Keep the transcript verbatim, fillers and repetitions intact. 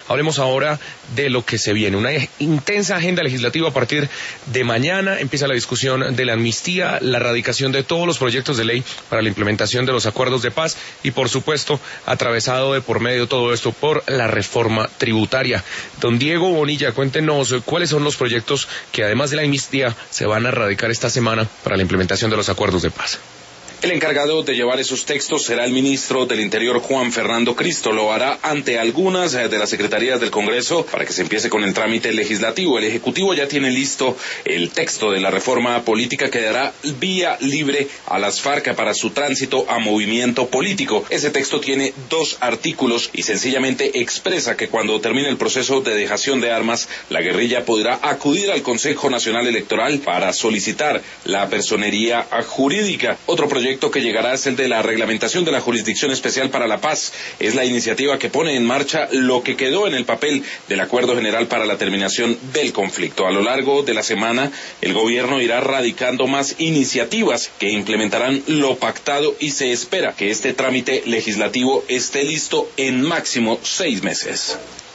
Hablemos ahora de lo que se viene. Una intensa agenda legislativa a partir de mañana. Empieza la discusión de la amnistía, la radicación de todos los proyectos de ley para la implementación de los acuerdos de paz y, por supuesto, atravesado de por medio todo esto por la reforma tributaria. Don Diego Bonilla, cuéntenos cuáles son los proyectos que, además de la amnistía, se van a radicar esta semana para la implementación de los acuerdos de paz. El encargado de llevar esos textos será el ministro del Interior, Juan Fernando Cristo. Lo hará ante algunas de las secretarías del Congreso para que se empiece con el trámite legislativo. El Ejecutivo ya tiene listo el texto de la reforma política que dará vía libre a las FARC para su tránsito a movimiento político. Ese texto tiene dos artículos y sencillamente expresa que cuando termine el proceso de dejación de armas, la guerrilla podrá acudir al Consejo Nacional Electoral para solicitar la personería jurídica. Otro proyecto que llegará es el de la reglamentación de la Jurisdicción Especial para la Paz. Es la iniciativa que pone en marcha lo que quedó en el papel del Acuerdo General para la terminación del conflicto. A lo largo de la semana, el gobierno irá radicando más iniciativas que implementarán lo pactado y se espera que este trámite legislativo esté listo en máximo seis meses.